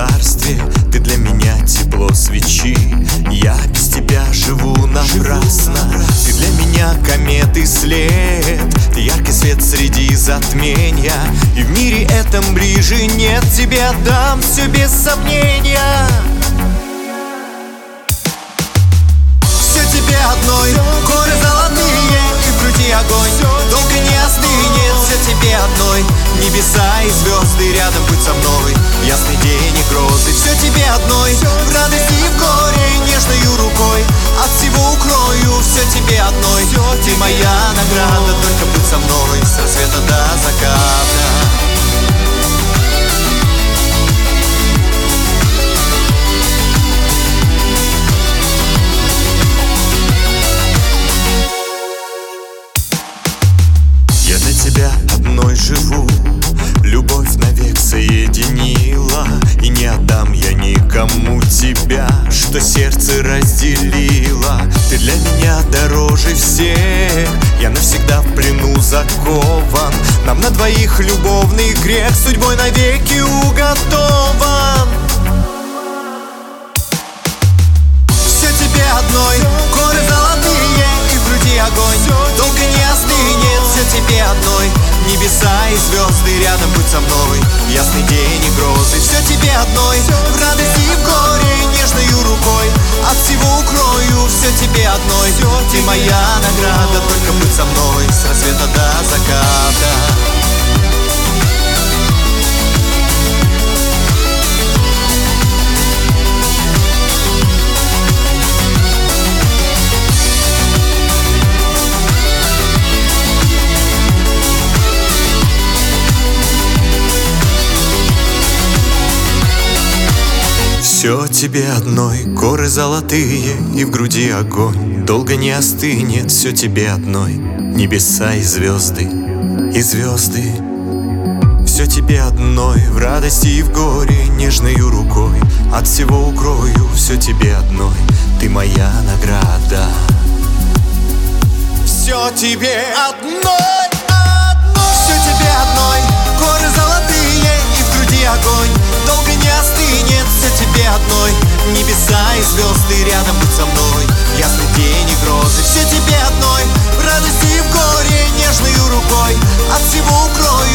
царстве, ты для меня тепло свечи. Я без тебя живу напрасно. Ты для меня кометы след, ты яркий свет среди затмения. И в мире этом ближе нет, тебе отдам все без сомнения. Все тебе одной, горы золотые и в груди огонь, долго не остынет. Все тебе одной, небеса и звезды рядом будь со мной, ясный день и грозы. Все тебе одной, в радости и в горе нежною рукой от всего укрою. Все тебе одной, ты моя награда, только будь со мной с рассвета до заката. Я для тебя одной живу, любовь навек соединила. И не отдам я никому тебя, что сердце разделило. Ты для меня дороже всех, я навсегда в плену закован. Нам на двоих любовный грех судьбой навеки уготован. Все тебе одной, горы золотые и в груди огонь, долго не остынет. Все тебе одной, небеса и звезды рядом будь со мной, ясный день и грозы. Все тебе одной, в радости и в горе нежною рукой от всего укрою. Все тебе одной, ты моя награда, только будь со мной с рассвета до заката. Все тебе одной, горы золотые и в груди огонь, долго не остынет. Все тебе одной, небеса и звезды, и звезды. Все тебе одной, в радости и в горе нежною рукой от всего укрою. Все тебе одной, ты моя награда. Все тебе одной, все тебе одной, горы золотые и в груди огонь, долго не остынет. Все тебе одной, небеса и звезды рядом будь со мной, ясный день и грозы. Все тебе одной, в радости и в горе нежною рукой от всего укрою.